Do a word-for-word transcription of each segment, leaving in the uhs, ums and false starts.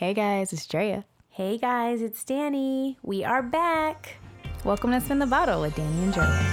Hey guys, it's Drea. Hey guys, it's Danny. We are back. Welcome to Spin the Bottle with Danny and Drea.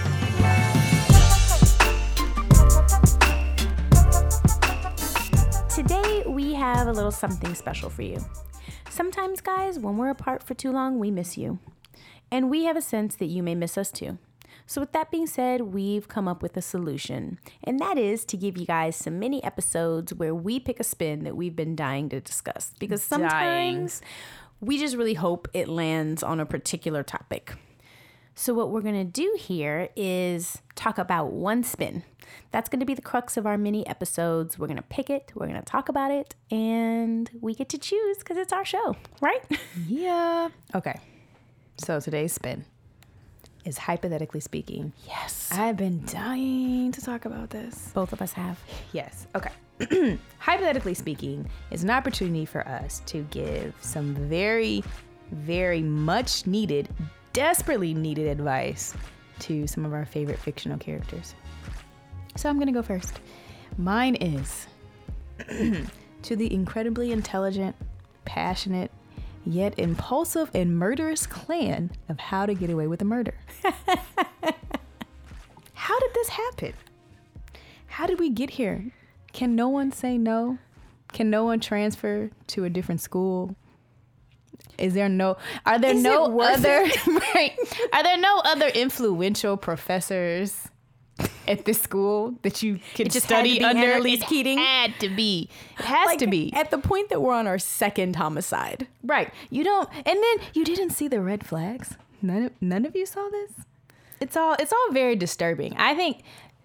Today we have a little something special for you. Sometimes, guys, when we're apart for too long, we miss you. And we have a sense that you may miss us too. So with that being said, we've come up with a solution. And that is to give you guys some mini episodes where we pick a spin that we've been dying to discuss. Because sometimes dying. we just really hope it lands on a particular topic. So what we're going to do here is talk about one spin. That's going to be the crux of our mini episodes. We're going to pick it, we're going to talk about it, and we get to choose because it's our show, right? Yeah. Okay. So today's spin is hypothetically speaking. Yes. I've been dying to talk about this. Both of us have. Yes. Okay. Hypothetically speaking is an opportunity for us to give some very, very much needed, desperately needed advice to some of our favorite fictional characters. So I'm going to go first. Mine is to the incredibly intelligent, passionate, yet impulsive and murderous clan of How to Get Away with a Murder. How did this happen? How did we get here? Can no one say no? Can no one transfer to a different school? Is there no, are there Is no it worth other, right? Are there no other influential professors at this school that you could It just study had to be under? Annalise It Keating? had to be. It has Like, to be. At the point that we're on our second homicide. Right. You don't, and then you didn't see the red flags. None of, none of you saw this. It's all, it's all very disturbing. I think,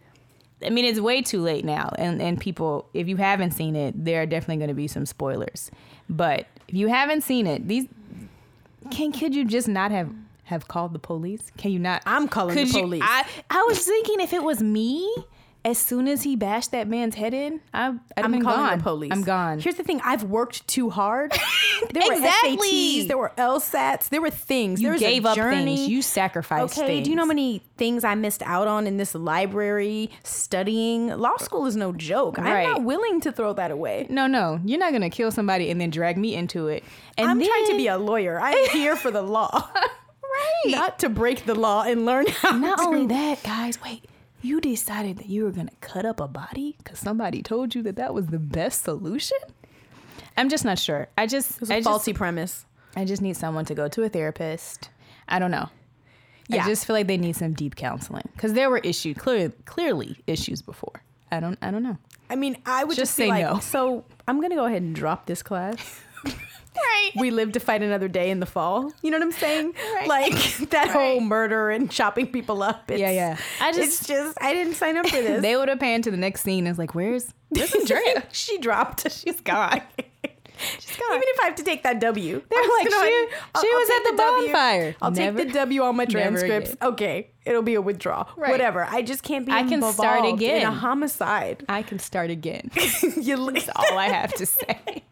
I mean, it's way too late now. And, and people, if you haven't seen it, there are definitely going to be some spoilers. But if you haven't seen it, these, can, could you just not have, have called the police? Can you not? I'm calling could the you, police. I, I was thinking if it was me, as soon as he bashed that man's head in, I, I'd I'm been calling gone. the police. I'm gone. Here's the thing. I've worked too hard. There were Exactly. S A Ts. There were LSATs. There were things. You there was gave a up journey. things. You sacrificed okay, things. do you know how many things I missed out on in this library studying? Law school is no joke. Right. I'm not willing to throw that away. No, no. You're not going to kill somebody and then drag me into it. And I'm then, trying to be a lawyer. I'm here for the law. Right. Not to break the law and learn how Not to. only that, guys, wait. You decided that you were going to cut up a body because somebody told you that that was the best solution? I'm just not sure. I just... It was a I faulty just, premise. I just need someone to go to a therapist. I don't know. Yeah. I just feel like they need some deep counseling because there were issues, clear, clearly issues before. I don't I don't know. I mean, I would Just just, say be like, no. so I'm going to go ahead and drop this class. Right. We live to fight another day in the fall. You know what I'm saying? Right. Like that Right. whole murder and chopping people up. It's, Yeah, yeah. I just- it's just, I didn't sign up for this. They would have panned to the next scene and was like, where's, where's Andrea? She dropped. She's gone. She's gone. Even if I have to take that W. They're I'm like, just gonna- she- I'll- she I'll was take at the W. bonfire. I'll Never- take the W on my never transcripts. again. Okay. It'll be a withdrawal. Right. Whatever. I just can't be I can involved start in again. a homicide. I can start again. You li- That's all I have to say.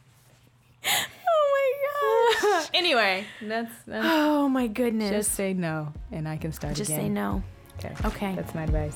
Oh my gosh. Anyway, that's, that's Oh my goodness. just say no and I can start Just again. say no. Okay. Okay. That's my advice.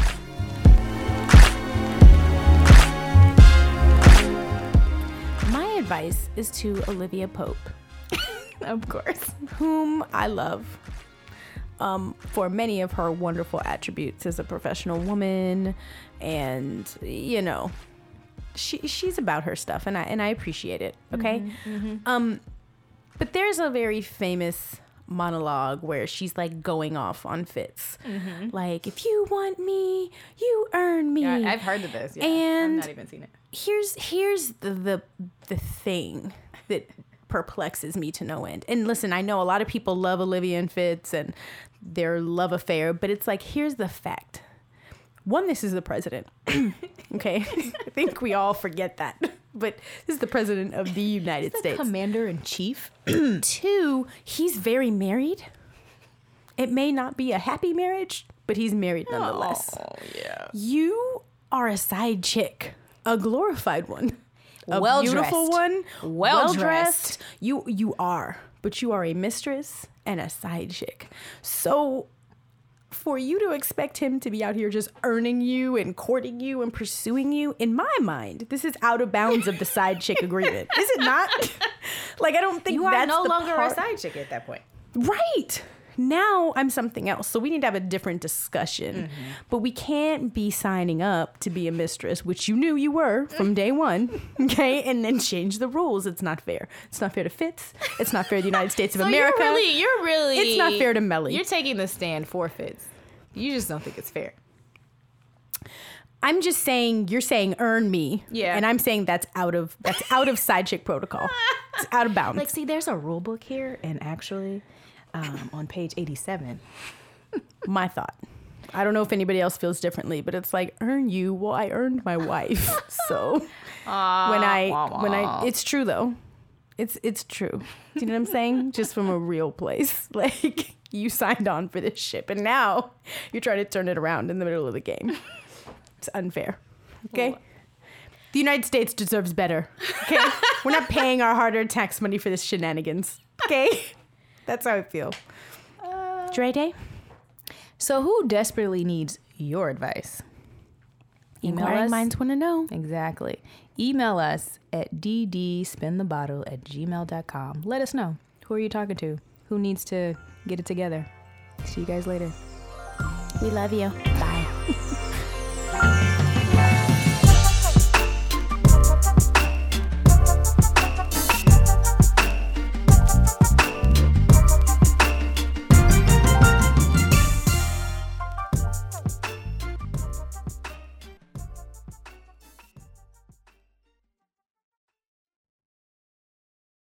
My advice is to Olivia Pope, Of course. whom I love um, for many of her wonderful attributes as a professional woman, and you know, she she's about her stuff, and I and I appreciate it. Okay, Mm-hmm, mm-hmm. um, but there's a very famous monologue where she's like going off on Fitz, Mm-hmm. like if you want me, you earn me. Yeah, I've heard of this. Yeah. And- I've not even seen it. here's here's the, the the thing that perplexes me to no end. And listen, I know a lot of people love Olivia and Fitz and their love affair, but it's like, here's the fact. One, this is the president. Okay? I think we all forget that. But this is the president of the United States. Commander in chief. Two, he's very married. It may not be a happy marriage, but he's married nonetheless. Oh, yeah. You are a side chick, a glorified one, a Well-dressed. beautiful one, Well-dressed. You you are, but you are a mistress and a side chick. So for you to expect him to be out here just earning you and courting you and pursuing you, in my mind, this is out of bounds of the side chick agreement. Is it not? Like, I don't think You are that's no the longer part. a side chick at that point. Right. Now I'm something else. So we need to have a different discussion. Mm-hmm. But we can't be signing up to be a mistress, which you knew you were from day one, okay? And then change the rules. It's not fair. It's not fair to Fitz. It's not fair to the United States of so America. You're really, you're really... It's not fair to Melly. You're taking the stand for Fitz. You just don't think it's fair. I'm just saying, you're saying earn me. Yeah. And I'm saying that's out of that's out of side chick protocol. It's out of bounds. Like, see, there's a rule book here, and actually... Um, on page eighty-seven. My thought. I don't know if anybody else feels differently, but it's like, earn you. Well, I earned my wife. So uh, when I, wah, when I, it's true though. It's, it's true. Do you know what I'm saying? Just from a real place. Like, you signed on for this ship and now you're trying to turn it around in the middle of the game. It's unfair. Okay. The United States deserves better. Okay. We're not paying our hard-earned tax money for this shenanigans. Okay. That's how I feel. Uh, Dre Day? So who desperately needs your advice? Email Inquiring us. Minds want to know. Exactly. Email us at ddspinthebottle at gmail dot com. Let us know. Who are you talking to? Who needs to get it together? See you guys later. We love you. Bye.